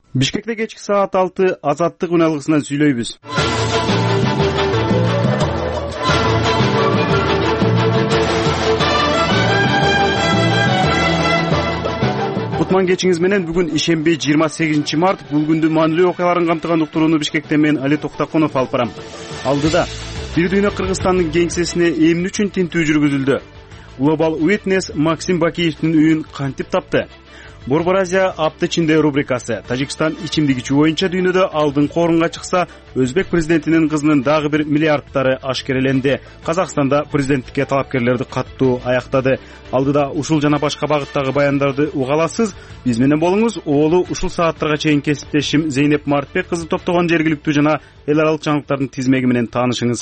Бишкекте кечки саат 6 Азаттык үн алгысынан сүйлөйбүз. Кутман кечиңиз менен бүгүн ишемби 28 март бул күндүн маанилүү окуяларын камтыган уктурууну Бишкекте мен Али Токтакунов алып барам. Алдыда Бир дүйнө Кыргызстандын кеңсесине эмне үчүн тинтүү жүргүзүлдү? Global Witness Максим Бакиевдин үйүн кантип тапты? Борбор Азия апта ичинде рубрикасы. Тажикстан ичимдик ичүү боюнча дүйнөдө алдыңкы орунга чыкса, Өзбек президентинин кызынын дагы бир миллиардтары ашкереленди. Казакстанда президенттикке талапкерлерди каттуу аяктады. Алдыда ушул жана башка багыттагы баяндарды уга аласыз. Биз менен болуңуз. Оолу ушул сааттарга чейин кесиптешим Зейнеп Мартбек кызы топтогон жергиликтүү жана эл аралык жаңылыктардын тизмеги менен таанышыңыз.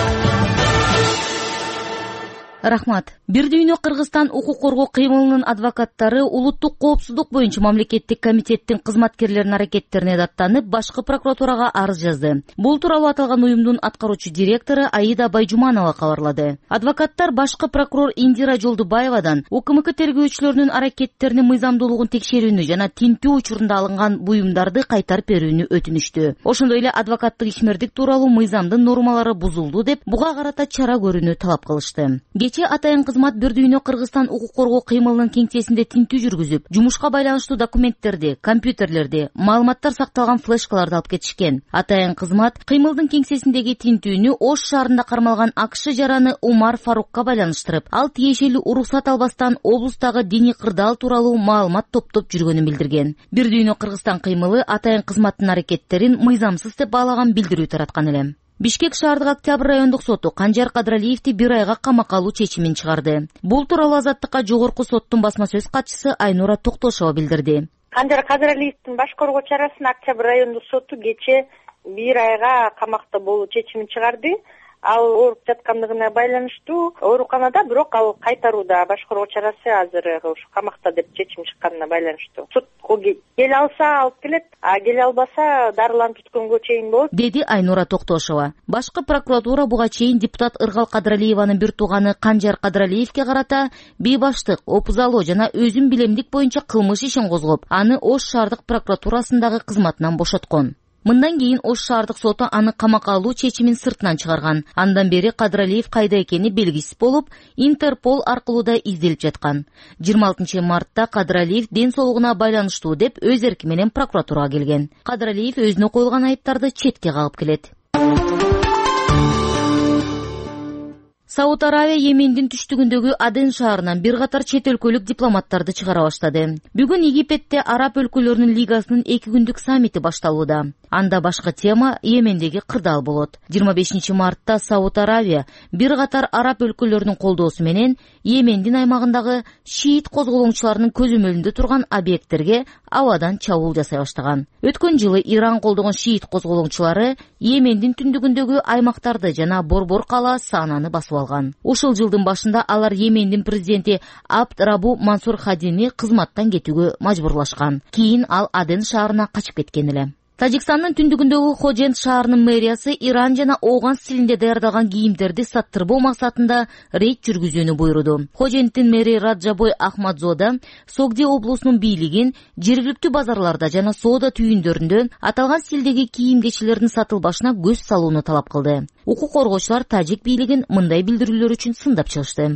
Рахмат. Бир дүйнө Кыргызстан укук коргоо кыймылынын адвокаттары улуттук коопсуздук боюнча мамлекеттик комитеттин кызматкерлеринин аракеттерине даттанып, башкы прокуратурага арыз жазды. Бул тууралуу аталган уюмдун аткаруучу директору Аида Байжуманова кабарлады. Адвокаттар башкы прокурор Индира Жолдубаевадан УКМК тергөөчүлөрүнүн аракеттеринин мыйзамдуулугун текшерүүнү жана тинтүү учурунда алынган буюмдарды кайтарып берүүнү өтүнүштү. Ошондой эле адвокаттык ишмердик тууралуу мыйзамдын нормалары бузулду деп буга карата чара көрүүнү талап кылышты. Кечээ атайын кызмат Бир дүйнө Кыргызстан укук коргоо кыймылынын кеңсесинде тинтүү жүргүзүп, жумушка байланыштуу документтерди, компьютерлерди, маалыматтар сакталган флешкаларды алып кетишкен. Атайын кызмат кыймылдын кеңсесиндеги тинтүүнү Ош шаарында кармалган АКШ жараны Умар Фарукка байланыштырып, ал тиешелүү уруксат албастан облустагы диний кырдаал тууралуу маалымат топтоп жүргөнүн билдирген. Бир дүйнө Кыргызстан кыймылы атайын кызматтын аракеттерин мыйзамсыз деп баалаган билдирүү тараткан эле. Бишкек шаардык Октябрь райондук соту Канжар Кадралиевди 1 айга камакка алуу чечимин чыгарды. Бул тууралуу Азаттыкка жогорку соттун басма сөз катчысы Айнура Токтошова билдирди. Канжар Кадралиевдин баш коргоо чарасына Октябрь райондук соту кечээ 1 айга камакта болуу чечимин чыгарды. Ал ооруп жаткандыгына байланыштуу ооруканада, бирок ал кайтарууда. Баш коргоо чарасы азыр ушу камакта деп чечим чыкканына байланыштуу. Суд келе алса алып келет, а келе албаса дарыланып түткөнгө чейин болот, деди Айнура Токтошова. Башкы прокуратура буга чейин депутат Ыргал Кадралиеванын бир тууганы Канжар Кадралиевге карата бейбаштык, опузалоо жана өзүн билемдик боюнча кылмыш ишин козгоп, аны Ош шаардык прокуратурасындагы кызматынан бошоткон. Мындан кийин Ош шаардык соту аны камакка алуу чечимин сыртынан чыгарган. Андан бери Кадралиев кайда экени белгисиз болуп, Интерпол аркылуу да изделип жаткан. 26 мартта Кадралиев ден соолугуна байланыштуу деп өз эрки менен прокуратурага келген. Кадралиев өзүнө коюлган айыптарды четке кагып келет. Сауд Аравия Йемендин түштүгүндөгү Аден шаарынан бир катар чет өлкөлүк дипломаттарды чыгара баштады. Бүгүн Египетте Араб өлкөлөрүнүн лигасынын 2 күндүк саммити башталууда. Анда башкы тема Йемендеги кырдаал болот. 25 мартта Сауд Аравия бир катар араб өлкөлөрүнүн колдоосу менен Йемендин аймагындагы шиит козголоңчуларынын көзөмөлүндө турган объекттерге абадан чабуул жасай баштаган. Өткөн жылы Иран колдогон шиит козголоңчулары Йемендин түндүгүндөгү аймактарды жана Борбор калаа Сананы басып алган. Ушул жылдын башында алар Йемендин президенти Абд Рабу Мансур Хадини кызматтан кетүүгө мажбурлашкан. Кийин ал Аден шаарына качып кеткен эле. Тажикстандын түндүгүндөгү Ходжент шаарынын мэриясы Иран жана Ооган стилинде даярдалган кийимдерди саттырбоо максатында рейд жүргүзүүнү буйруду. Ходженттин мэри Раджабой Ахмадзода Согди облусунун бийлигин жергиликтүү базарларда жана соода түйүндөрүндө аталган стилдеги кийим-кечилердин сатылбашына көз салууну талап кылды. Укук коргоочулар тажик бийлигин мындай билдирүүлөр үчүн сындап чыгышты.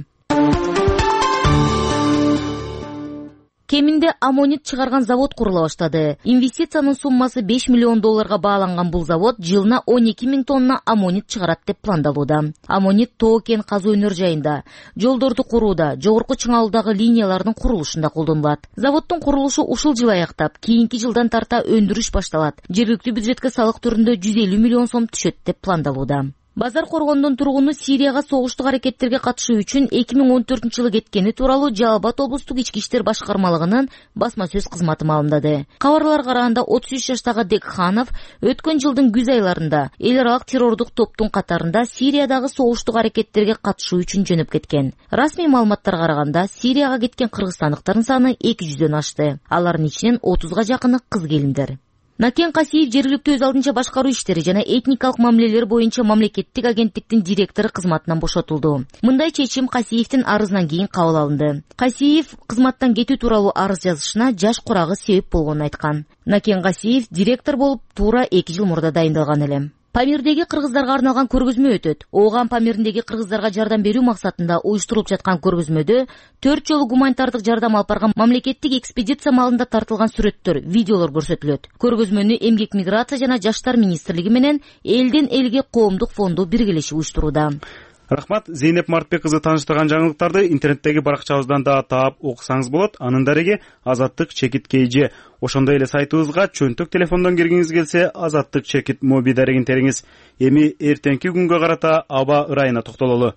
Кеминде аммонит чыгарган завод курула баштады. Инвестициянын суммасы $5 миллион бааланган бул завод жылына 12 000 тонна аммонит чыгарат деп пландалууда. Аммонит тоо кен казуу өнөр жайында, жолдорду курууда, жогорку чыңалуудагы линиялардын курулушунда колдонулат. Заводдун курулушу ушул жыл аяктап, кийинки жылдан тарта өндүрүш башталат. Жергиликтүү бюджетке салык түрүндө 150 миллион сом түшөт деп пландалууда. Базар Коргондун тургуну Сирияга согуштук аракеттерге катышуу үчүн 2014 жылы кеткени тууралуу Жалал-Абад облустук ички иштер башкармалыгынын басма сөз кызматы маалымдады. Кабарларга караганда 33 жаштагы Декханов өткөн жылдын күз айларында эл аралык террордук топтун катарында Сириядагы согуштук аракеттерге катышуу үчүн жөнөп кеткен. Расмий маалыматтарга караганда Сирияга кеткен кыргызстандыктардын саны 200дөн ашты. Алардын ичинен 30га жакыны кыз келиндер. Накен Касиев жергиликтүү өз алдынча башкаруу иштери жана этникалык мамилелер боюнча мамлекеттик агенттиктин директору кызматынан бошотулду. Мындай чечим Касиевдин арызынан кийин кабыл алынды. Касиев кызматтан кетүү тууралуу арыз жазышына жаш курагы себеп болгонун айткан. Накен Касиев директор болуп туура 2 жыл мурда дайындалган эле. Памирдеги кыргыздарга арналган көргөзмө өтөт. Ооган Памирдеги кыргыздарга жардам берүү максатында уюштурулуп жаткан көргөзмөдө 4 жолу гуманитардык жардам алып барган мамлекеттик экспедиция маалында тартылган сүрөттөр, видеолор көрсөтүлөт. Көргөзмөнү Эмгек миграция жана Жаштар министрлиги менен Элден элге коомдук фонду биргелешип уюштурууда. Рахмат. Зейнеп Мартбек кызы тааныштырган жаңылыктарды интернеттеги баракчабыздан да таап окусаңыз болот. Анын дареги Азаттык чекит KG. Ошондой эле сайтыбызга чөнтөк телефондон киргиңиз келсе, Азаттык чекит моби дарегин териңиз. Эми эртеңки күнгө карата аба ырайына токтололу.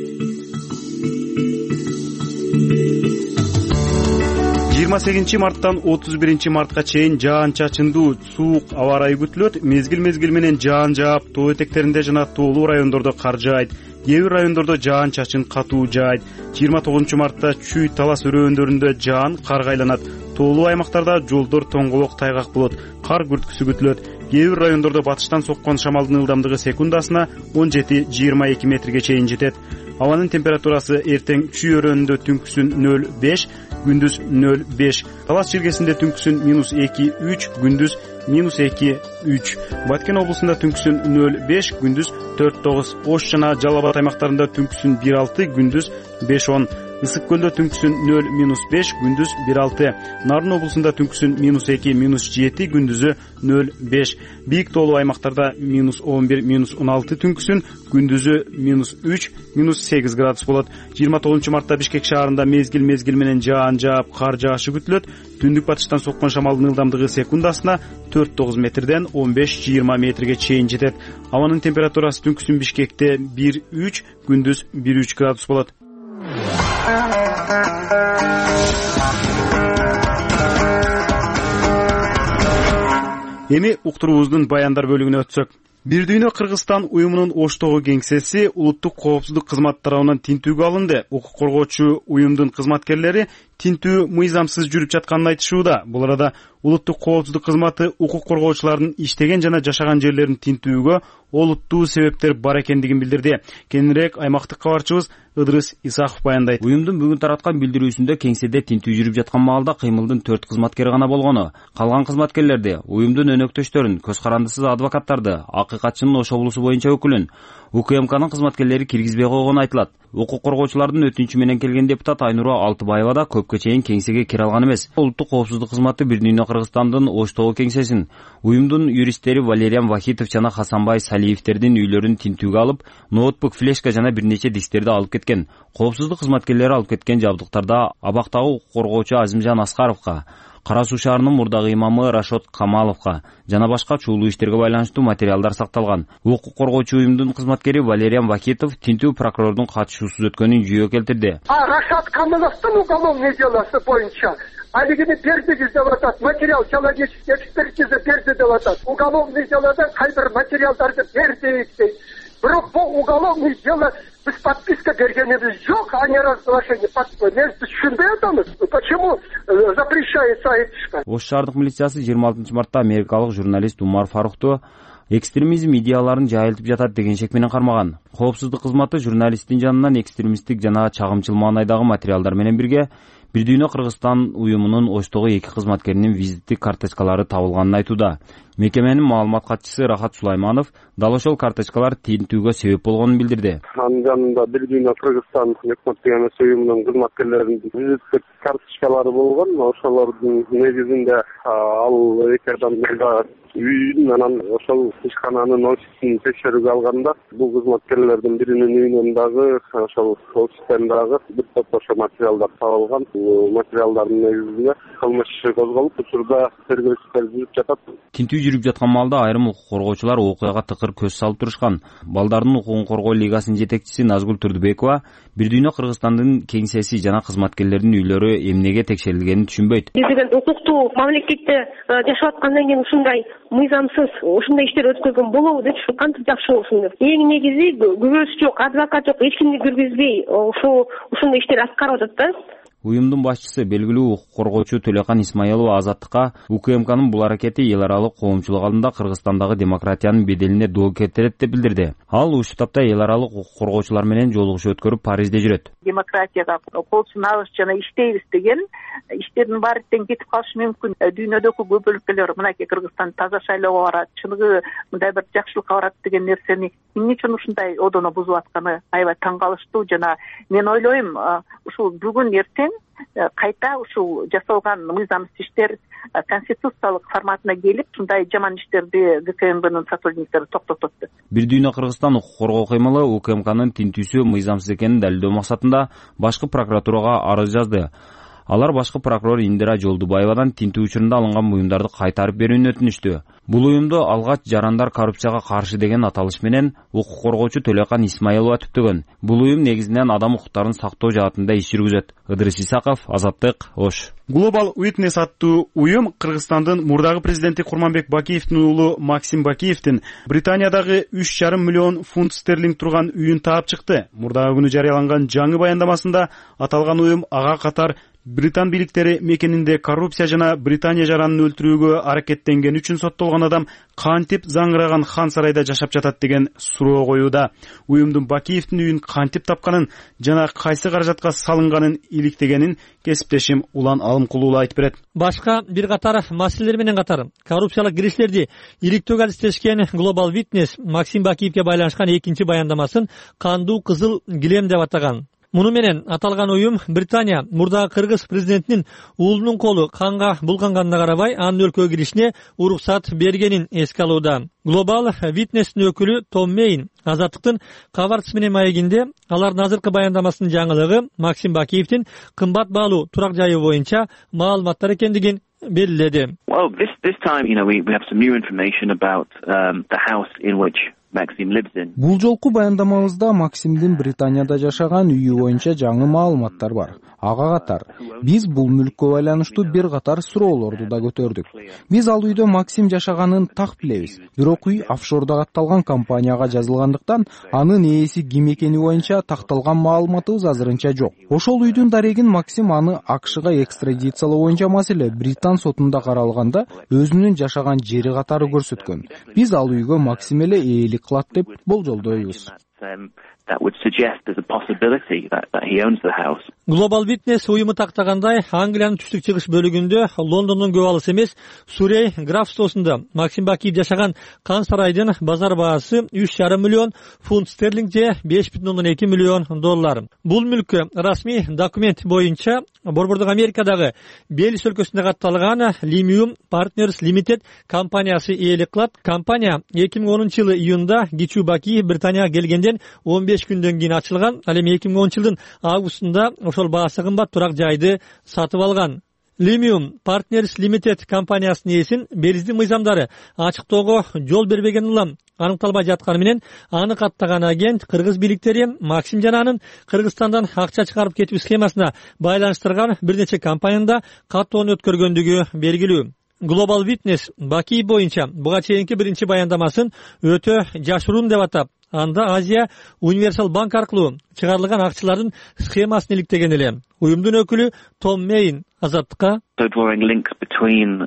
28 марттан 31 мартка чейин жаан-чачындуу суук аба ырайы күтүлөт. Мезгил менен жаан жаап, тоо этектеринде жана тоолуу райондордо кар жаайт. Кээ бир райондордо жаан-чачын катуу жаайт. 29 мартта Чүй Талас өрөөндөрүндө жаан карга айланат. Тоолуу аймактарда жолдор тоңголок тайгак болот. Кар күрткүсү күтүлөт. Кээ бир райондордо батыштан соккон шамалдын ылдамдыгы секундасына 17-22 метрге чейин жетет. Абанын температурасы эртең Чүй өрөөнүндө түнкүсүн 0,5, күндүз 0,5. Талас жергесинде түнкүсүн -2-3, күндүз -2-3. Баткен облусунда түнкүсүн 0,5, күндүз 4,9. Ош жана Жалал Абад аймактарында түнкүсүн 1,6, күндүз 5,10. Ысык көлдө түнкүсүн 0-5, күндүз 1,6. Нарын облусунда түнкүсүн -2-7, күндүзү 0,5. Бийик тоолуу аймактарда -11, -16 түнкүсүн, күндүзү -3, -8 градус болот. 29 мартта Бишкек шаарында мезгил менен жаан жаап, кар жаашы күтүлөт. Түндүк батыштан соккон шамалдын ылдамдыгы секундасына 4,9 метрден 15-20 метрге чейин жетет. Абанын температурасы түнкүсүн Бишкекте 1,3, күндүз 1,3 градус болот. Эми уктуруубуздун баяндар бөлүгүнө өтсөк. Бир дүйнө Кыргызстан уюмунун Оштогу кеңсеси улуттук коопсуздук кызматы тарабынан тинтүүгө алынды. Укук коргоочу уюмдун кызматкерлери тинтүү мыйзамсыз жүрүп жатканын айтышууда. Бул арада улуттук коопсуздук кызматы укук коргоочулардын иштеген жана жашаган жерлерин тинтүүгө олуттуу себептер бар экендигин билдирди. Кененирээк аймактык кабарчыбыз Ыдырыс Исахов баяндайт. Уюмдун бүгүн тараткан билдирүүсүндө кеңседе тинтүү жүрүп жаткан маалда кыймылдын 4 кызматкери гана болгону, калган кызматкерлерди, уюмдун өнөктөштөрүн, көз карандысыз адвокаттарды, акыйкатчынын Ош облусу боюнча өкүлүн, УКМКнын кызматкерлери киргизбей койгону айтылат. Укук коргоочулардын өтүнчү менен келген депутат Айнура Алтыбаева да көпкө чейин кеңсеге кире алган эмес. Улуттук коопсуздук кызматы Бир дүйнө Кыргызстандын Оштогу кеңсесин, уюмдун юристтери Валериан Вахитов жана Хасанбай Салиевтердин үйлөрүн тинтүүгө алып, ноутбук, флешка жана бир нече дистерди алып кеткен. Коопсуздук кызматкерлери алып кеткен жабдыктарда абактагы укук коргоочу Азимжан Аскаровго, Кара Суу шаарынын мурдагы имамы Рашод Камаловго жана башка чуулуу иштерге байланыштуу материалдар сакталган. Укук коргоочу уюмдун кызматкери Валериан Вахитов тинтүү прокурордун катышуусуз өткөнүн жүйө келтирди. Рашод Камаловдун уголовный делосы боюнча алигини бердиңиз деп атат, материал человеческий экспертиза берди деп атат. Уголовный делода кайбир материалдарды бердик дейт. Бирок бул уголовный дело biz подписка бергенибиз жок, а не разглашение подписки. Мен түшүнбөй атабыз. Почему запрещается айтышка? Ош шаардык милициясы 26 мартта америкалык журналист Умар Фарухту экстремизм идеяларын жайылтып жатат деген шек менен кармаган. Коопсуздук кызматы журналисттин жанынан экстремисттик жана чагымчыл маанайдагы материалдар менен бирге Бир дүйнө Кыргызстан уюмунун Оштогу 2 кызматкеринин визиттик карточкалары табылганын айтууда. Мекеменин маалымат катчысы Рахат Сулайманов дал ошол карточкалар тинтүүгө себеп болгонун билдирди. Анын жанында Бир дүйнө Кыргызстан өкмөттүк уюмунун кызматкерлеринин визиттик карточкалары болгон. Ошолордун негизинде ал эки адам үйүн анан ошол ишкананын офисин текшерүүгө алганда бул кызматкерлердин биринин үйүнөн дагы ошол офистен дагы бир топ ошо материалдар табылган. Материалдардын негизинде кылмыш иши козголуп, учурда тергөө иштери жүрүп жатат. Тинтүү жүрүп жаткан маалда айрым укук коргоочулар окуяга тыкыр көз салып турушкан. Балдардын укугун коргоо лигасынын жетекчиси Назгүл Турдубекова Бир дүйнө Кыргызстандын кеңсеси жана кызматкерлердин үйлөрү эмнеге текшерилгенин түшүнбөйт. Деген укуктуу мамлекетте жашап аткандан кийин ушундай мыйзамсыз ушундай иштер өткөргөн болобу деп кантип жакшы болсун деп. Эң негизи күбөсү жок, адвокат жок, эч кимди киргизбей ушундай иштер аткарып атат да. Уюмдун башчысы белгилүү укук коргоочу Төлөкан Исмаилова Азаттыкка УКМКнын бул аракети эл аралык коомчулук алдында Кыргызстандагы демократиянын беделине доо келтирет деп билдирди. Ал ушул тапта эл аралык укук коргоочулар менен жолугушуу өткөрүп Парижде жүрөт. Демократияга кол сунабыз жана иштейбиз деген иштердин баары тең кетип калышы мүмкүн. Дүйнөдөгү көп өлкөлөр мынакей Кыргызстан таза шайлоого барат, чыныгы мындай бир жакшылыкка барат деген нерсени эмне үчүн ушундай одоно бузуп атканы аябай таң калыштуу. Жана мен ойлойм, ушул бүгүн эртең кайта ушул жасалган мыйзамсыз иштер конституциялык форматына келип, ушундай жаман иштерди ГКМБнын сотрудниктери токтотот. Бир дүйнө Кыргызстан укук коргоо кыймылы УКМКнын тинтүүсү мыйзамсыз экенин далилдөө максатында башкы прокуратурага арыз жазды. Алар башкы прокурор Индира Жолдубаевадан тинтүү учурунда алынган буюмдарды кайтарып берүүнү өтүнүштү. Бул уюмду алгач жарандар коррупцияга каршы деген аталыш менен укук коргоочу Төлөкан Исмаилова түптөгөн. Бул уюм негизинен адам укуктарын сактоо жаатында иш жүргүзөт. Ыдырыс Исаков, Азаттык, Ош. Global Witness аттуу уюм Кыргызстандын мурдагы президенти Курманбек Бакиевдин уулу Максим Бакиевдин Британиядагы 3,5 миллион фунт стерлинг турган үйүн таап чыкты. Мурдагы күнү жарыяланган жаңы баяндамасында аталган уюм ага катар Британ бийликтери мекенинде коррупция жана Британия жаранын өлтүрүүгө аракеттенген үчүн соттолгон адам кантип заңыраган хан сарайда жашап жатат деген суроо коюуда. Уюмдун Бакиевдин үйүн кантип тапканын жана кайсы каражатка салынганын иликтегенин кесиптешим Улан Алымкулуу айтып берет. Башка бир катар маселелер менен катар коррупциялык кириштерди иликтөөгө алистешкен Global Witness Максим Бакиевге байланышкан экинчи баяндамасын кандуу кызыл килем деп атаган. Муну менен аталган уюм Британия мурдагы кыргыз президентинин уулунун колу канга булганганына карабай анын өлкөгө киришине уруксат бергенин эске алууда. Global Witness'тин өкүлү Том Мейн Азаттыктын кабарчысы менен маегинде алардын азыркы баяндамасынын жаңылыгы Максим Бакиевдин кымбат баалуу турак жайы боюнча маалыматтар экендигин белгиледи. Well, this time, we have some new information about the house in which Maxim lives in. Бул жолку баяндамабызда Максимдин Британияда жашаган үйү боюнча жаңы маалыматтар бар. Ага катар биз бул мүлккө байланыштуу бир катар суроолорду да көтөрдүк. Биз ал үйдө Максим жашаганын так билебиз. Бирок үй офшордо катталган компанияга жазылгандыктан анын ээси ким экени боюнча такталган маалыматыбыз азырынча жок. Ошол үйдүн дарегин Максим аны АКШга экстрадициялоо боюнча маселе Британ сотунда каралганда өзүнүн жашаган жери катары көрсөткөн. Биз ал үйгө Максим эле ээлик кылат деп болжолдойбуз. That would suggest there's a possibility that he owns the house. Global Witness уюму тактагандай Англиянын түштүк чыгыш бөлүгүндө Лондондон көп алыс эмес Сурей графствосунда Максим Бакиев жашаган кан сарайдын базар баасы 3,5 миллион фунт стерлинг же 5,2 миллион доллар. Бул мүлккө расмий документ боюнча Борбордук Америкадагы Белис өлкөсүндө катталган Limium Partners Limited компаниясы ээлик кылат. Компания 2010-жылы июнда Гичу Бакиев Британияга келгенден 15 күндөн кийин ачылган. Ал эми 2010-жылдын августунда ошол баасы кымбат турак жайды сатып алган. Limium Partners Limited компаниясынын ээсин Белиздин мыйзамдары ачыктоого жол бербеген улам аныкталбай жатканы менен аны каттаган агент кыргыз бийликтери Максим жана анын Кыргызстандан акча чыгарып кетүү схемасына байланыштырган бир нече компанияда каттоону өткөргөндүгү белгилүү. Global Witness Бакиев боюнча буга чейинки биринчи баяндамасын өтө жашыруун деп атап, анда Азия Универсал банк аркылуу чыгарылган акчалардын схемасын иликтеген эле. Уюмдун өкүлү Том Мейн Азаттыкка So drawing links between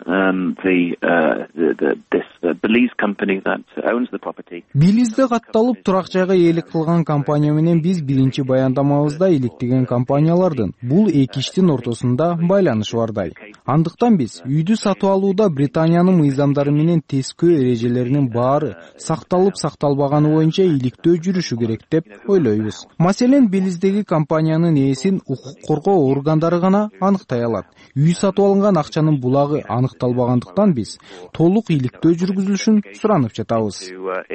this Belize company that owns the property. Белизде катталып турак жайга ээлик кылган компания менен биз биринчи баяндамабызда иликтеген компаниялардын бул эки иштин ортосунда байланыш бардай. Андыктан биз үйдү сатып алууда Британиянын мыйзамдары менен тескөө эрежелеринин баары сакталып сакталбаганы боюнча иликтөө жүрүшү керек деп ойлойбуз. Маселен Белиздеги компаниянын ээсин укук коргоо органдары гана аныктай алат. Үй сатып алынган акчанын булагы аныкталбагандыктан биз толук иликтөө жүргүзүлүшүн суранып жатабыз.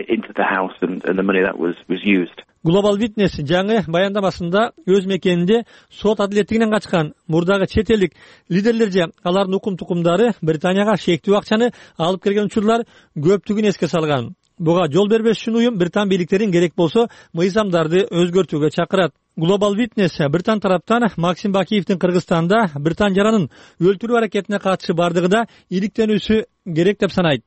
Global Witness жаңы баяндамасында өз мекенинде сот адилеттигинен качкан мурдагы чет элдик лидерлер же алардын укум-тукумдары Британияга шектүү акчаны алып келген учурлар көптүгүн эске салган. Буга жол бербеш үчүн уюм Британ бийликтерин керек болсо мыйзамдарды өзгөртүүгө чакырат. Global Witness Британ тараптан Максим Бакиевдин Кыргызстанда Британ жаранын өлтүрүү аракетине катышы бардыгында иликтенүүсү керек деп санайт.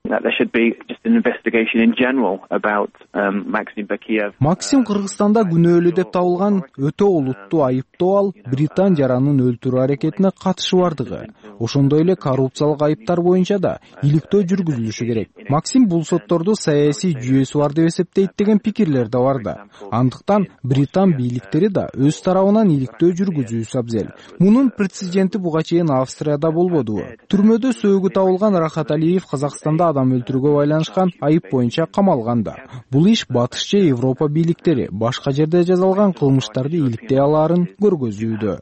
Максим Кыргызстанда күнөөлүү деп табылган өтө олуттуу айыптоо ал Британ жаранын өлтүрүү аракетине катышы бардыгы, ошондой эле коррупциялык айыптар боюнча да иликтөө жүргүзүлүшү керек. Максим бул сотторду саясий жүйөсү бар деп эсептейт деген пикирлер да бар да. Андыктан Британ бийликтери да өз тарабынан иликтөө жүргүзүүсү абзел. Мунун прецеденти буга чейин Австрияда болбодубу? Түрмөдө сөөгү табылган Рахат Алиев Казакстанда адам өлтүрүүгө байланышкан айып боюнча камалганда. Бул иш батыш же Европа бийликтери башка жерде жазалган кылмыштарды иликтей алаарын көргөзүүдө.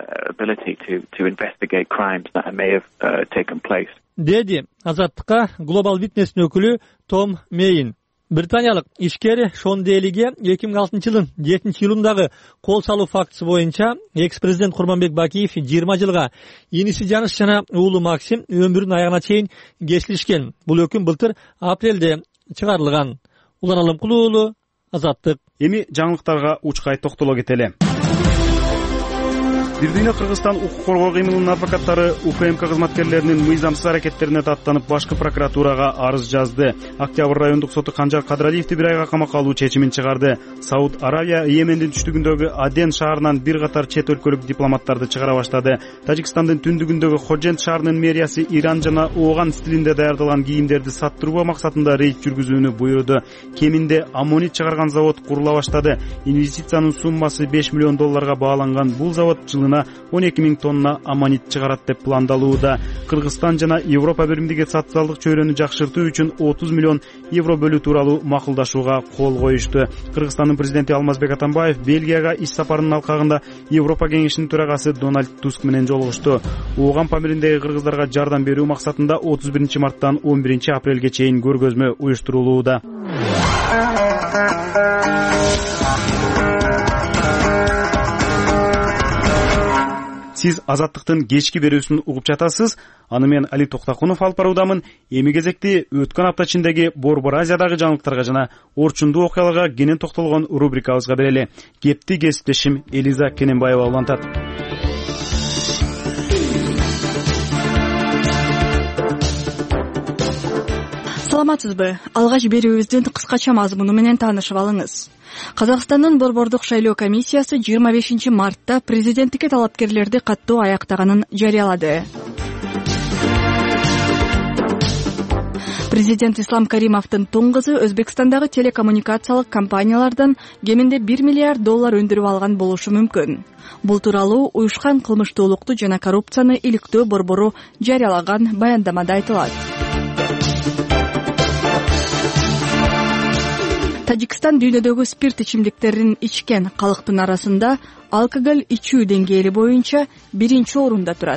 Деди Азаттыкка Global Witness'ин өкүлү Том Мейн. Британиялык ишкер Шон Делиге 2006 жылдын 7-июлундагы кол салуу фактысы боюнча экс-президент Курманбек Бакиев 20 жылга иниси Жаныш жана уулу Максим өмүрүнүн аягына чейин кесилишкен. Бул өкүм былтыр апрелде чыгарылган. Улан Алымкулуу уулу, Азаттык. Эми жаңылыктарга учкай токтоло кетели. Бир дүйнө Кыргызстан укук коргоо кыймылынын адвокаттары УКМК кызматкерлеринин мыйзамсыз аракеттерине даттанып башкы прокуратурага арыз жазды. Октябрь райондук соту Канжар Кадыралиевди 1 айга камакка алуу чечимин чыгарды. Сауд Аравия Йемендин түштүгүндөгү Аден шаарынан бир катар чет өлкөлүк дипломаттарды чыгара баштады. Тажикстандын түндүгүндөгү Ходжент шаарынын мэриясы Иран жана Ооган стилинде даярдалган кийимдерди саттыруу максатында рейд жүргүзүүнү буйруду. Кеминде аммонит чыгарган завод курула баштады. Инвестициянын суммасы $5 миллион бааланган. Бул завод жылына 12 000 тонна аммонит чыгарат деп пландалууда. Кыргызстан жана Европа биримдиги социалдык чөйрөнү жакшыртуу үчүн 30 миллион евро бөлүү тууралуу макулдашууга кол коюшту. Кыргызстандын президенти Алмазбек Атамбаев Бельгияга иш сапарынын алкагында Европа кеңешинин төрагасы Дональд Туск менен жолугушту. Ооган Памириндеги кыргыздарга жардам берүү максатында 31 марттан 11 апрелге чейин көргөзмө уюштурулууда. Сиз Азаттыктын кечки берүүсүн угуп жатасыз. Аны мен Али Токтакунов алып баруудамын. Эми кезекти өткөн апта ичиндеги Борбор Азиядагы жаңылыктарга жана орчундуу окуяларга кенен токтолгон рубрикабызга берели. Кепти кесиптешим Элиза Кененбаева улантат. Саламатсызбы? Алгач берүүбүздүн кыскача мазмуну менен таанышып алыңыз. Казакстандын Борбордук шайлоо комиссиясы 25 мартта президенттикке талапкерлерди каттоо аяктаганын жарыялады. Президент Ислам Каримовдун тоң кызы Өзбекстандагы телекоммуникациялык компаниялардан кеминде $1 миллиард өндүрүп алган болушу мүмкүн. Бул тууралуу уюшкан кылмыштуулукту жана коррупцияны иликтөө борбору жарыялаган баяндамада айтылат. Тажикстан дүйнөдөгү спирт ичимдиктерин ичкен калктын арасында алкоголь ичүү деңгээли боюнча 1-орунда турат.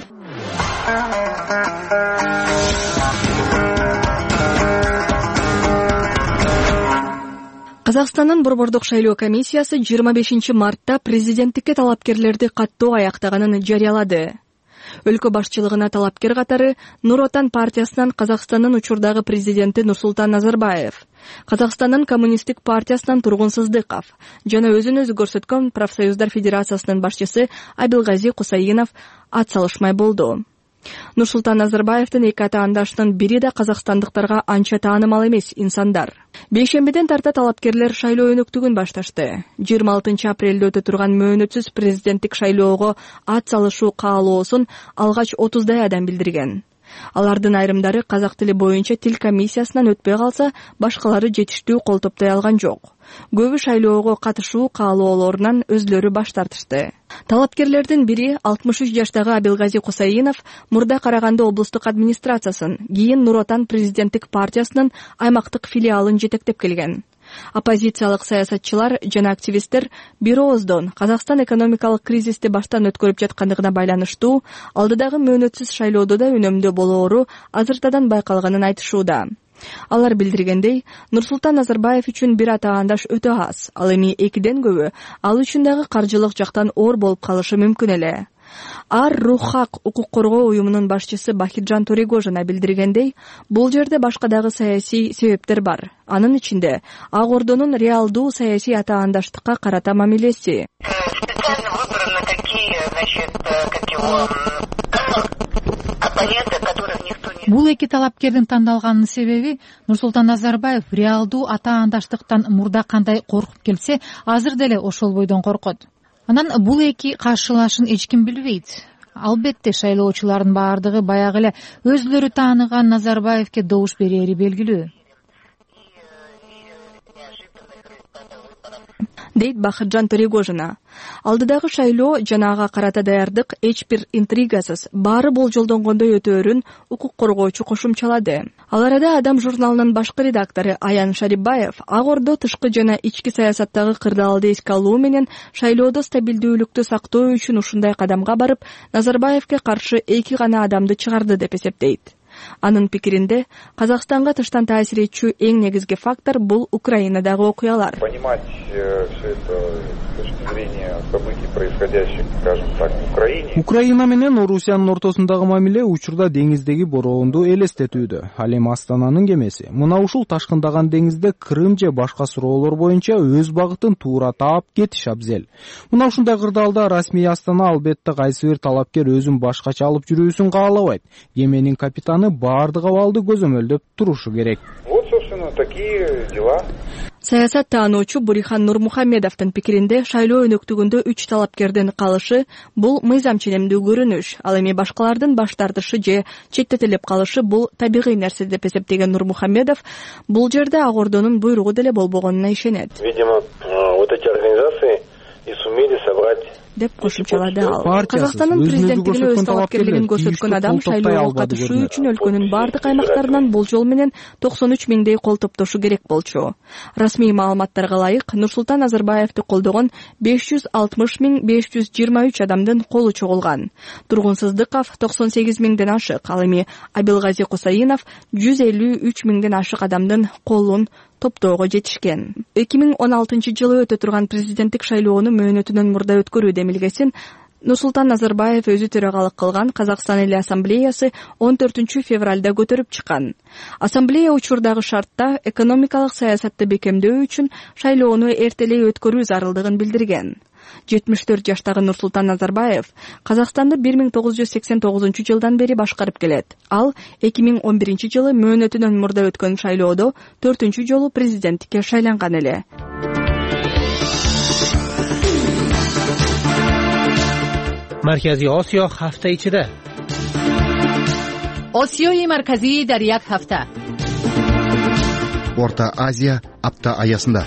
Казакстандын Борбордук шайлоо комиссиясы 25 мартта президенттикке талапкерлерди каттоо аяктаганын жарыялады. Өлкө башчылыгына талапкер катары Нур Отан партиясынан Казакстандын учурдагы президенти Нурсултан Назарбаев, Казакстандын коммунисттик партиясынан Тургун Сыздыков жана өзүн өзү көрсөткөн профсоюздар федерациясынын башчысы Абилгази Кусаинов ат салышмай болду. Нурсултан Назарбаевдин эки атаандашынын бири да казакстандыктарга анча таанымал эмес инсандар. Бейшембиден тарта талапкерлер шайлоо өнөктүгүн башташты. 26 апрелде өтө турган мөөнөтсүз президенттик шайлоого ат салышуу каалоосун алгач 30 адам билдирген. Алардын айрымдары казак тили боюнча тил комиссиясынан өтпөй калса, башкалары жетиштүү кол топтой алган жок. Көбү шайлоого катышуу каалоолорунан өзлөрү баш тартышты. Талапкерлердин бири 63 жаштагы Абилгази Кусаинов мурда Караганды облустук администрациясын, кийин Нур Отан президенттик партиясынын аймактык филиалын жетектеп келген. Оппозициялык саясатчылар жана активисттер бир ооздон Казакстан экономикалык кризисти баштан өткөрүп жаткандыгына байланыштуу алдыдагы мөөнөтсүз шайлоодо да үнөмдүү болоору азыртадан байкалганын айтышууда. Алар билдиргендей, Нурсултан Назарбаев үчүн бир атаандаш өтө аз, ал эми экиден көбү ал үчүн дагы каржылык жактан оор болуп калышы мүмкүн эле. Ар-Рухак укук коргоо уюмунун башчысы Бахиджан Торигожина билдиргендей, бул жерде башка дагы саясий себептер бар. Анын ичинде Ак Ордонун реалдуу саясий атаандаштыкка карата мамилеси. специально выбраны такие, как его оппоненты, которых никто не... Бул эки талапкердин тандалганынын себеби Нурсултан Назарбаев реалдуу ата-андаштыктан мурда кандай коркуп келсе, азыр деле ошол бойдон коркот. Анан бул эки каршылашын эч ким билбейт. Албетте шайлоочулардын баардыгы баягы эле өзүлөрү тааныган Назарбаевке добуш берери белгилүү. Дейт Бахытжан Төрөгожина. Алдыдагы шайлоо жанага карата даярдык эч бир интригасыз, баары болжолдонгондой өтөөрүн укук коргоочу кошумчалады. Ал арада Адам журналынын башкы редактору Аян Шарибаев Ак Ордо тышкы жана ички саясаттагы кырдаалды эске алуу менен шайлоодо стабилдүүлүктү сактоо үчүн ушундай кадамга барып, Назарбаевке каршы эки гана адамды чыгарды деп эсептейт. Анын пикиринде, Казакстанга тыштан таасир этчү эң негизги фактор бул Украинадагы окуялар. Понимать все это с точки зрения событий, происходящих, скажем так, в Украине. Украина менен Орусиянын ортосундагы мамиле учурда деңиздеги бороонду элестетүүдө. Ал эми Астананын кемеси мына ушул ташкындаган деңизде Крым же башка суроолор боюнча өз багытын туура таап кетиш абзел. Мына ушундай кырдаалда расмий Астана албетте кайсы бир талапкер өзүн башкача алып жүрүүсүн каалабайт. Кеменин капитаны баардык абалды көзөмөлдөп турушу керек. Вот, собственно, такие дела. Саясат таануучу Бурихан Нурмухамедовдун пикиринде шайлоо өнөктүгүндө 3 талапкердин калышы бул мыйзам ченемдүү көрүнүш. Ал эми башкалардын баш тартышы же четтетилип калышы бул табигый нерсе деп эсептеген Нурмухамедов бул жерде Ак Ордонун буйругу деле болбогонуна ишенет. Видимо, вот эти организации и сумели собрать деп кошумчалады ал. Казакстандын президенттигине өз талапкерлигин көрсөткөн адам шайлоого катышуу үчүн өлкөнүн бардык аймактарынан болжол менен 93 миңдей кол топтошу керек болчу. Расмий маалыматтарга ылайык, Нурсултан Назарбаевди колдогон 560.523 адамдын колу чогулган. Тургун Сыздыков 98 миңден ашык, ал эми Абилгази Кусаинов 153 миңден ашык адамдын колун топтоого жетишкен. 2016-жылы өтө турган президенттик шайлоону мөөнөтүнөн мурда өткөрүү демилгесин Нурсултан Назарбаев өзү төрагалык кылган Казакстан Эл Ассамблеясы 14 февралда көтөрүп чыккан. Ассамблея учурдагы шартта экономикалык саясатты бекемдөө үчүн шайлоону эртелей өткөрүү зарылдыгын билдирген. 74 жаштагы Нурсултан Назарбаев Казакстанды 1989-жылдан бери башкарып келет. Ал 2011-жылы мөөнөтүнөн мурда өткөн шайлоодо 4-чү жолу президенттикке шайланган эле. مرکزی آسیا هفته چیده؟ آسیای مرکزی در یک هفته. Орта Азия апта аясында.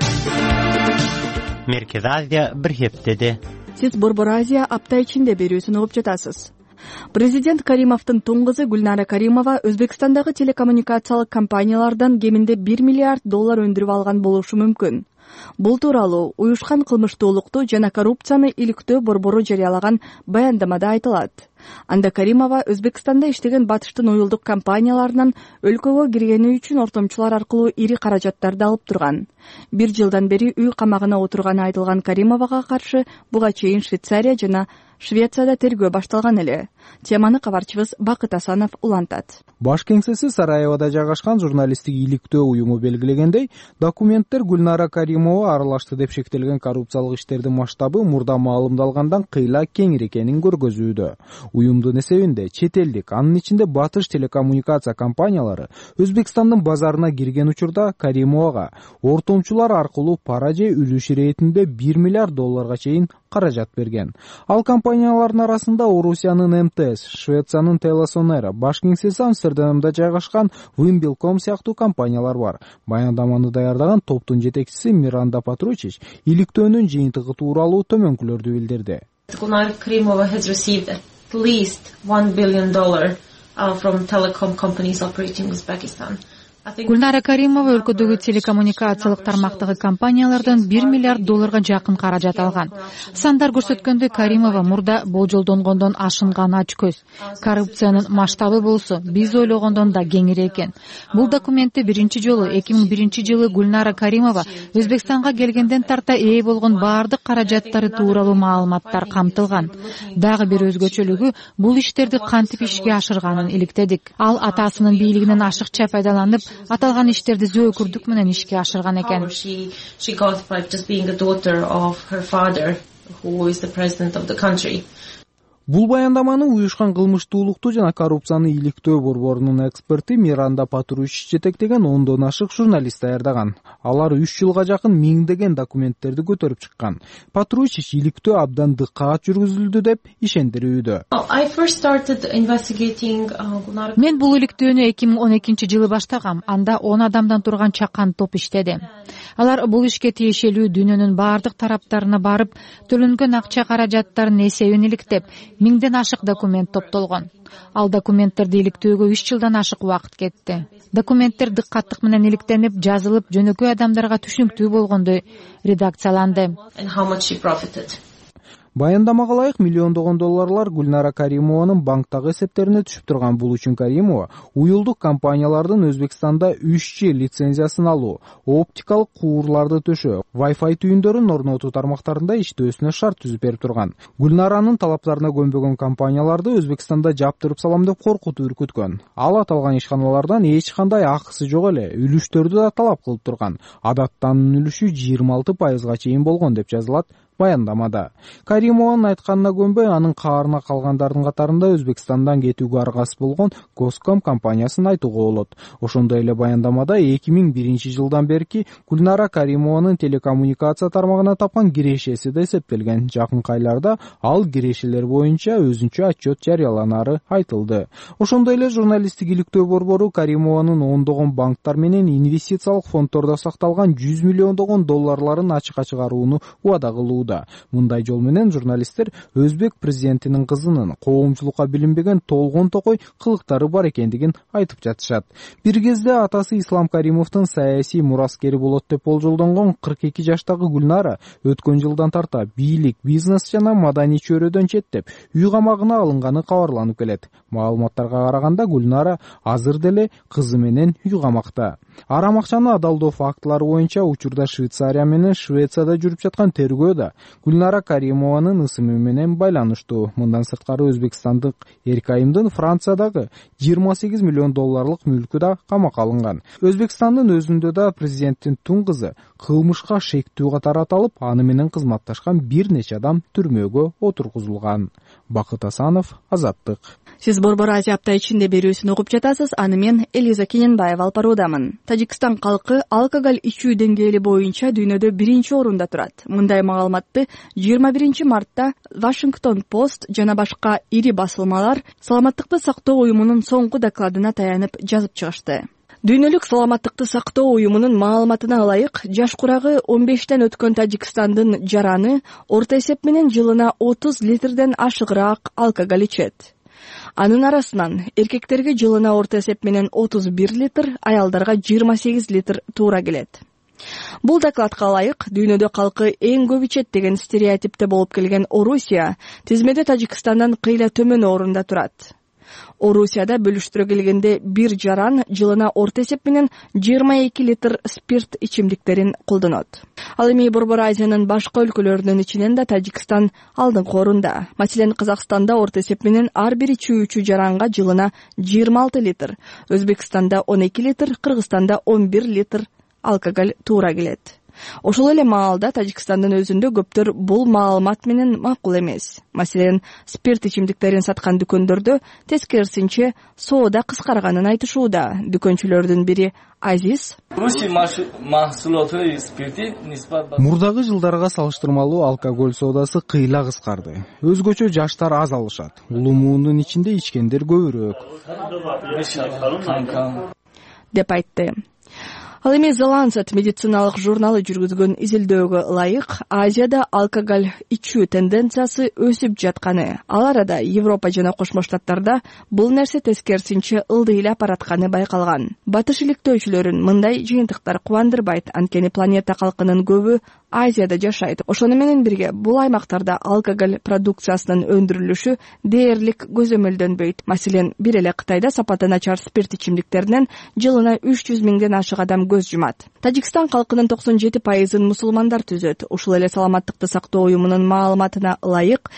Merkez Азия bir heftede. Сиз Борбор Азия апта ичинде берүүсүн угуп жатасыз. Президент Каримовдун туң кызы Гүлнара Каримова Өзбекстандагы телекоммуникациялык компаниялардан кеминде $1 миллиард өндүрүп алган болушу мүмкүн. Бул тууралуу уюшкан кылмыштуулукту жана коррупцияны иликтөө борбору жарыялаган баяндамада айтылат. Анда Каримова Өзбекстанда иштеген батыштын уюлдук компанияларынан өлкөгө киргени үчүн ортомчулар аркылуу ири каражаттарды алып турган. 1 жылдан бери үй камагына отурганы айтылган Каримовага каршы буга чейин Швейцария жана Швецияда тергөө башталган эле. Теманы кабарчыбыз Бакыт Асанов улантат. Баш кеңсеси Сараевода жайгашкан журналисттик иликтөө уюму белгилегендей, документтер Гүлнара Каримова аралашты деп шектелген коррупциялык иштердин масштабы мурда маалымдалгандан кыйла кеңир экенин көргөзүүдө. Уюмдун эсебинде чет элдик, анын ичинде батыш телекоммуникация компаниялары Өзбекстандын базарына кирген учурда Каримовага ортомчулар аркылуу пара же үлүш иретинде $1 миллиард чейин каражат берген. Ал компаниялардын арасында Орусиянын МТС, Швециянын Телесонера, баш кеңсеси Амстердамда жайгашкан Wimbledon сыяктуу компаниялар бар. Баяндаманы даярдаган топтун жетекчиси Миранда Патручич иликтөөнүн жыйынтыгы тууралуу төмөнкүлөрдү билдирди. Gulnara Karimova has received at least $1 billion from telecom companies operating in Uzbekistan. Гүлнара Каримова өлкөдөгү телекоммуникациялык тармактагы компаниялардан $1 миллиард жакын каражат алган. Сандар көрсөткөндөй Каримова мурда болжолдонгондон ашынган ачкөз. Коррупциянын масштабы болсо биз ойлогондон да кеңири экен. Бул документте биринчи жолу 2001-жылы Гүлнара Каримова Өзбекстанга келгенден тарта ээ болгон баардык каражаттары тууралуу маалыматтар камтылган. Дагы бир өзгөчөлүгү бул иштерди кантип ишке ашырганын иликтедик. Ал атасынын бийлигинен ашыкча пайдаланып аталган иштерди зөөкүрдүк менен ишке ашырган экен. who is the president of the country. Бул баяндаманы уюшкан кылмыштуулукту жана коррупцияны иликтөө борборунун эксперти Миранда Патручич жетектеген 10дон ашык журналист даярдаган. Алар 3 жылга жакын миңдеген документтерди көтөрүп чыккан. Патручич иликтөө абдан дыккаат жүргүзүлдү деп ишендирүүдө. Мен бул иликтөөнү 2012-жылы баштагам. Анда 10 адамдан турган чакан топ иштеди. Алар бул ишке тиешелүү дүйнөнүн баардык тараптарына барып, төлөнгөн акча каражаттарын эсебин иликтеп, миңден ашык документ топтолгон. Ал документтерди иликтөөгө 3 жылдан ашык убакыт кетти. Документтер дыккаттык менен иликтенип, жазылып, жөнөкөй адамдарга түшүнүктүү болгондой редакцияланды. Баяндамага ылайык миллиондогон долларлар Гүлнара Каримованын банктагы эсептерине түшүп турган. Бул үчүн Каримова уюлдук компаниялардын Өзбекстанда 3G лицензиясын алуу, оптикалык куурларды төшөө, Wi-Fi түйүндөрүн орнотуу тармактарында иштөөсүнө шарт түзүп берип турган. Гүлнаранын талаптарына көнбөгөн компанияларды Өзбекстанда жаптырып салам деп коркутуп үркүткөн. Ал аталган ишканалардан эч кандай акысы жок эле, үлүштөрдү да талап кылып турган. Адаттан үлүшү 26%га чейин болгон деп жазылат баяндамада. Каримованын айтканына көнбөй, анын каарына калгандардын катарында Өзбекстандан кетүүгө аргасыз болгон Госком компаниясын айтууга болот. Ошондой эле баяндамада 2001 жылдан берки Гүлнара Каримованын телекоммуникация тармагына тапкан кирешеси да эсептелген. Жакынкы айларда ал кирешелер боюнча өзүнчө отчет жарыяланары айтылды. Ошондой эле журналисттик иликтөө борбору Каримованын ондогон банктар менен инвестициялык фонддордо сакталган 100 миллиондогон долларларын ачыкка чыгарууну убада кылууда. Мындай жол менен журналисттер өзбек президентинин кызынын коомчулукка билинбеген толгон токой кылыктары бар экендигин айтып жатышат. Бир кезде атасы Ислам Каримовдун саясий мураскери болот деп болжолдонгон 42 жаштагы Гүлнара өткөн жылдан тарта бийлик, бизнес жана маданий чөйрөдөн четтеп, үй камагына алынганы кабарланып келет. Маалыматтарга караганда Гүлнара азыр деле кызы менен үй камакта. Арам акчаны адалдоо фактылары боюнча учурда Швейцария менен Швецияда жүрүп жаткан тергөө да Гүлнара Каримованын ысымы менен байланыштуу. Мындан сырткары Өзбекстандык Эркайымдын Франциядагы 28 миллион долларлык мүлкү да камакка алынган. Өзбекстандын өзүндө да президенттин тун кызы кылмышка шектүү катары аталып, аны менен кызматташкан бир нече адам түрмөгө отургузулган. Бакыт Асанов, Азаттык. Сиз Борбор Азия апта ичинде берүүсүн угуп жатасыз. Аны мен Элиза Кененбаева алып баруудамын. Тажикстан калкы алкоголь ичүү деңгээли боюнча дүйнөдө 1-орунда турат. Мындай маалыматты 21 мартта Washington Post жана башка ири басылмалар саламаттыкты сактоо уюмунун соңку докладына таянып жазып чыгышты. Дүйнөлүк саламаттыкты сактоо уюмунун маалыматына ылайык, жаш курагы 15тен өткөн Тажикстандын жараны орто эсеп менен жылына 30 литрден ашыгыраак алкоголь ичет. Анын арасынан эркектерге жылына орто эсеп менен 31 литр, аялдарга 28 литр туура келет. Бул докладка ылайык, дүйнөдө калкы эң көп ичет деген стереотипте болуп келген Орусия тизмеде Тажикстандан кыйла төмөн орунда турат. Орусияда бөлүштүрө келгенде бир жаран жылына орто эсеп менен 22 литр спирт ичимдиктерин колдонот. Ал эми Борбор Азиянын башка өлкөлөрүнүн ичинен да Тажикстан алдыңкы орунда. Маселен, Казакстанда орто эсеп менен ар бир ичүүчү жаранга жылына 26 литр, Өзбекстанда 12 литр, Кыргызстанда 11 литр алкоголь туура келет. Ошол эле маалда Тажикстандын өзүндө көптөр бул маалымат менен макул эмес. Маселен, спирт ичимдиктерин саткан дүкөндөрдө тескерисинче соода кыскарганын айтышууда. Дүкөнчүлөрдүн бири Азиз: Мурдагы жылдарга салыштырмалуу алкоголь соодасы кыйла кыскарды. Өзгөчө жаштар аз алышат. Улумуунун ичинде ичкендер көбүрөөк деп айтты. Ал эми The Lancet медициналык журналы жүргүзгөн изилдөөгө ылайык, Азияда алкоголь ичүү тенденциясы өсүп жатканы, ал арада Европа жана Кошмо Штаттарда бул нерсе тескерисинче ылдый эле баратканы байкалган. Батыш иликтөөчүлөрүн мындай жыйынтыктар кубандырбайт, анткени планета калкынын көбү Азияда жашайт. Ошону менен бирге бул аймактарда алкоголь продукциясынын өндүрүлүшү дээрлик көзөмөлдөнбөйт. Маселен, бир эле Кытайда сапаты начар спирт ичимдиктеринен жылына 300 миңден ашык адам көз жумат. Тажикстан калкынын 97%-ын мусулмандар түзөт. Ушул эле саламаттыкты сактоо уюмунун маалыматына ылайык,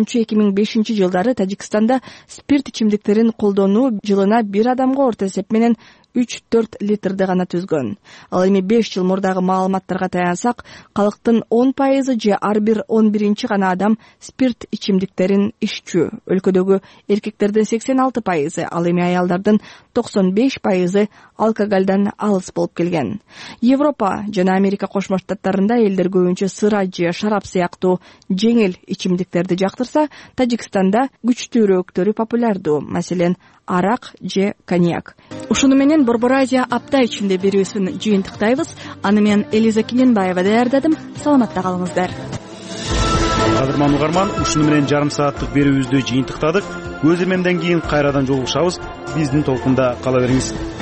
2003-2005 жылдары Тажикстанда спирт ичимдиктерин колдонуу жылына бир адамга орто эсеп менен 3-4 литрди гана түзгөн. Ал эми 5 жыл мурдагы маалыматтарга таянсак, калктын 10% же ар бир 11-чи гана адам спирт ичимдиктерин иччү. Өлкөдөгү эркектердин 86%, ал эми аялдардын 95% алкоголдон алыс болуп келген. Европа жана Америка Кошмо Штаттарында элдер көбүнчө сыра же шарап сыяктуу жеңил ичимдиктерди жактырса, Тажикстанда күчтүүрөөктөрү популярдуу, маселен, арак же коньяк. Ушуну менен Борбор Азия апта ичинде берүүсүн жыйынтыктайбыз. Аны мен Элиза Киненбаева даярдадым. Саламатта калыңыздар. Кадырман угарман, ушуну менен жарым сааттык берүүбүздү жыйынтыктадык. Көзөмөндөн кийин кайрадан жолугушабыз. Биздин толкунда кала бериңиз.